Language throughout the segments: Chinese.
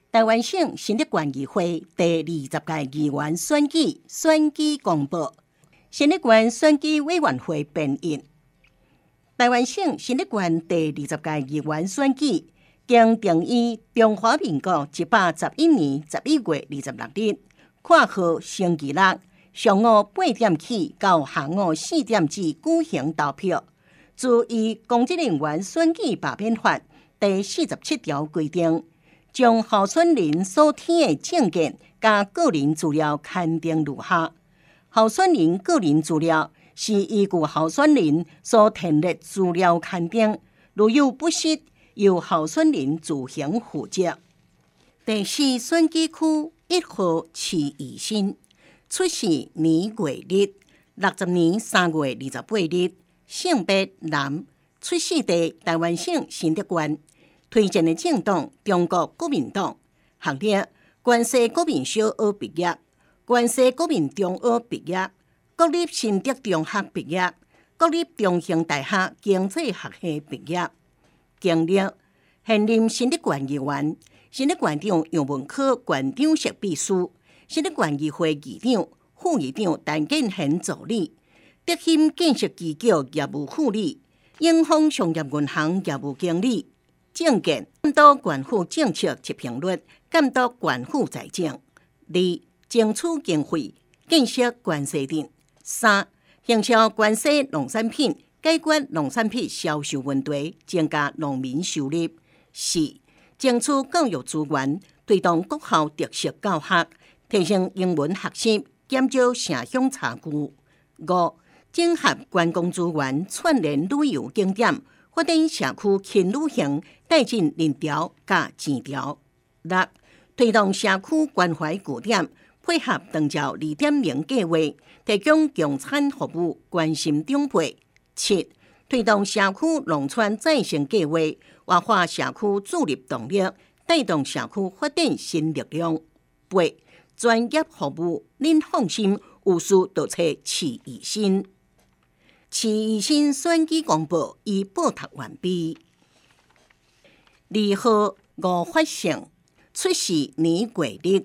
台湾省新竹县议会第20届议员选举公布，新竹县选举委员会编印。台湾省新竹县第20届议员选举，经定于中华民国111年11月26日，括号星期六上午8点起到下午4点止举行投票。自依《公职人员选举罢免法》第47条规定，将候选人所填的证件加个人资料刊登如下：候选人个人资料是依据候选人所填列资料刊登，如有不实，由候选人自行负责。第4选举区1号市议新，出世年月日60年3月28日，性别男，出世地台湾省新竹县，推荐的政党中国国民党，学历关西国民小学毕业，关西国民中学毕业，国立新竹中学毕业，国立中兴大学经济学系毕业。经历现任新竹县议员、新竹县长杨文科县长室秘书、新竹县议会议长、副议长陈建贤助理、德兴建设机构业务副理、永丰商业银行业务经理。政见监督县府政策及评率，监督县府财政。2、争取经费，建设关西镇。3、行销关西农产品，解决农产品销售问题，增加农民收入。4、争取教育资源，推动国校特色教学，提升英文学习，减少城乡差距。5、整合观光资源，串联旅游景点，发展社区轻旅行，带进人潮加钱潮。6、推动社区关怀据点，配合长照2.0计划，提供共餐服务，关心长辈。7、推动社区农村再生计划，活化社区助力动力，带动社区发展新力量。8、专业服务，您放心，有事就找市议新。市议新选举公布已报读完毕。2号吴发胜，出世年月日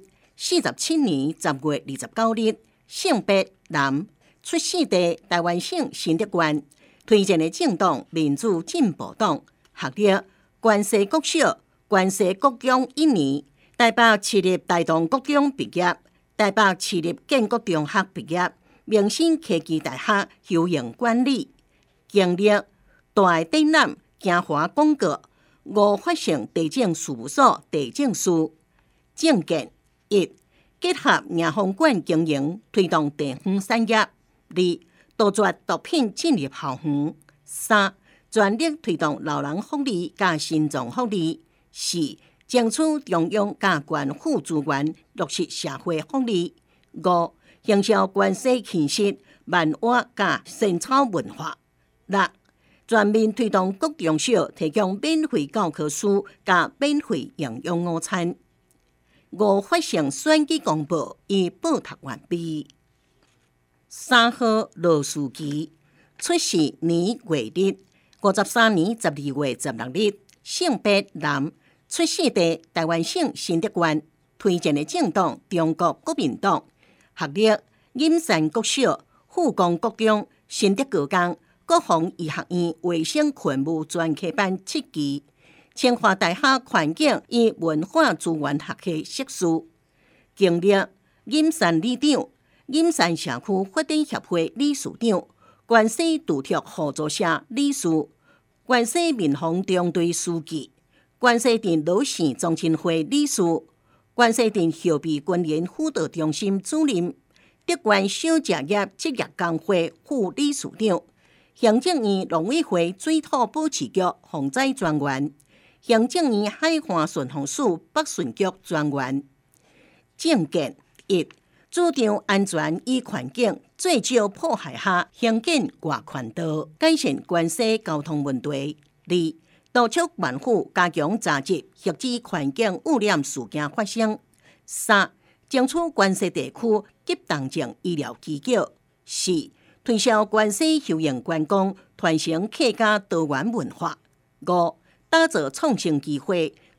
47年10月29日，性别男，出世地台湾省新竹县，推荐的政党民主进步党，学历关西国小、关西国中1年，台北市立大同国中毕业，台北市立建国中学毕业，明星科技大学休闲管理。经历大展览、京华广告、吴发胜地政事务所地政师。政见1、结合迎风馆经营，推动地方产业。2、杜绝毒品进入校园。3、全力推动老人福利加心脏福利。4、争取中央加县府资源，落实社会福利。5、行销关西气息、漫画加仙草文化。6、全面推动各中小提供免费教科书加免费营养午餐。吴发胜选举公布已报读完毕。3号罗书记，出世年月日53年12月16日，性别男，出世地台湾省新竹县，推荐的政党中国国民党，学历隐山国小、富光国中、新竹高工、国防医学院卫生勤务专科班7期，清华大学环境与文化资源学系硕士。经历隐山里长、隐山社区发展协会理事长、关西杜拓合作社理事、关西民防中队书记、关西镇老县中心会理事、关西镇后备军联辅导中心主任、德关小食业职业工会副理事长、行政院农委会水土保持局防灾专员、行政院海岸巡防署北巡局专员。政见1、主张安全与环境最少破坏下兴建外环道，改善关西交通问题。2、督促县府加强查缉核子环境污染事件发生。3、争取关西地区急动症医疗机构。4、推销关西休闲观光，传承客家多元文化。5、打造创新机会，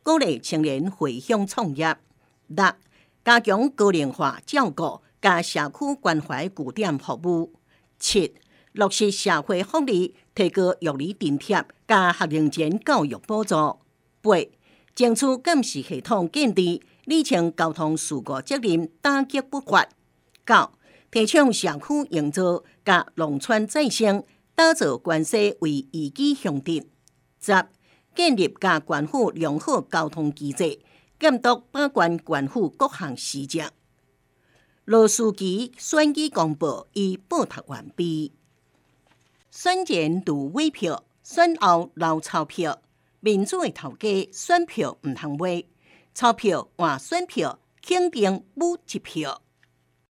鼓励青年回乡创业。6、加强高龄化照顾，加社区关怀据点服务。7、落实社会福利，提高育儿津贴，加学龄前教育补助。8、争取监视系统建立，理清交通事故责任，打击不法。9、提倡社区营造，甲农村再生，打造关系为宜居乡镇。10、建立甲县府良好交通机制，监督把关县府各项施政。罗斯基选举公报已报读完毕。选前如买票，选后留钞票。民主的头家，选票唔通买，钞票换选票，肯定武一票。